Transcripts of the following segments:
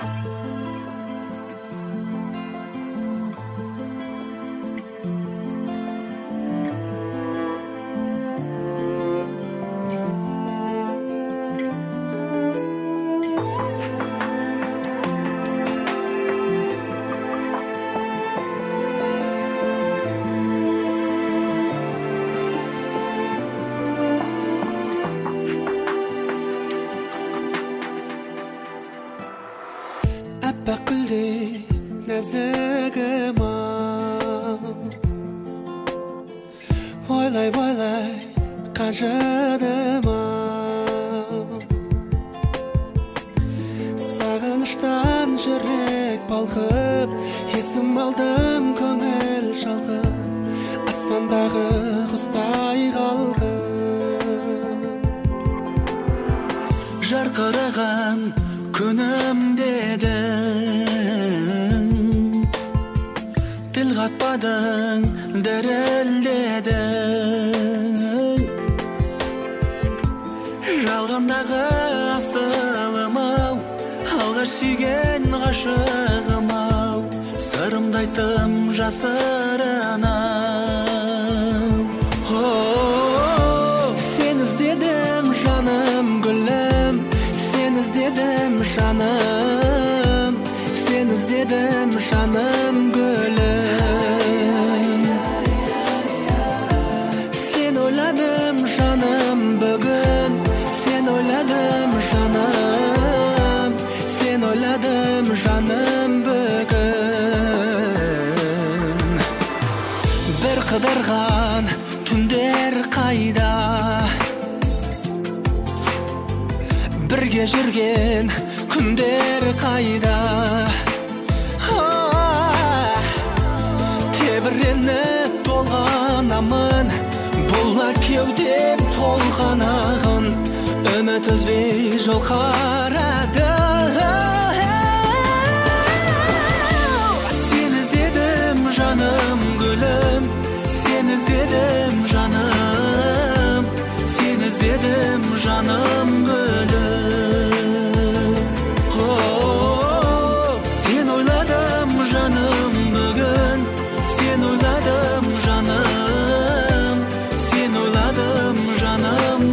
Аппақ гүлдей нәзігім ойлай қажыдым сағыныштан жүрек балқып есім алдым көңіл шалқып аспандағы құстай қалғып жарқыраған күнім дедің тіл қатпадың дірілдедің жалғандағы асылым-ау алғаш сүйген ғашығым-ау сырымды айттым жасырынам сен іздедім жаным гүлім сен іздедім жаным сен іздедім жаным гүлім сен ойладым жаным бүгін сен ойладым жаным сен ойладым жаным бүгін бір қыдырған түндер қайда бірге жүрген күндер қайда тебіреніп толғанамын бұл кеудем толғанағын үміт үзбей жол қарады сен іздедім жаным гүлім сен іздедім жаным сен іздедім жаным гүлім сен ойладым жаным бүгін сен ойладым жаным сен ойладым жаным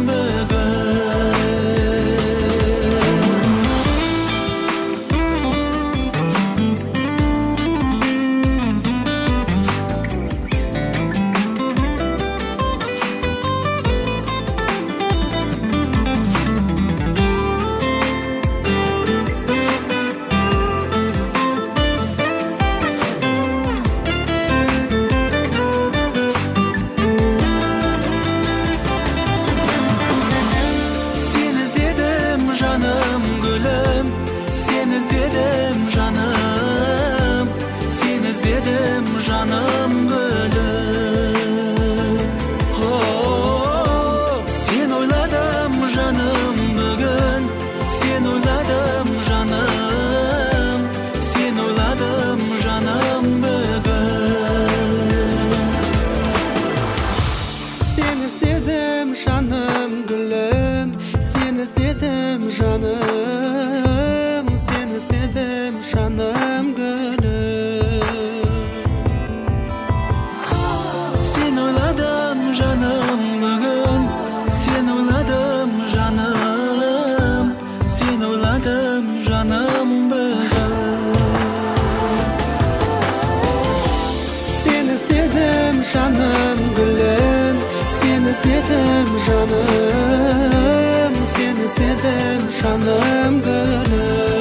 жаным гүлім сен іздедім жаным сен іздедім жаным гүлім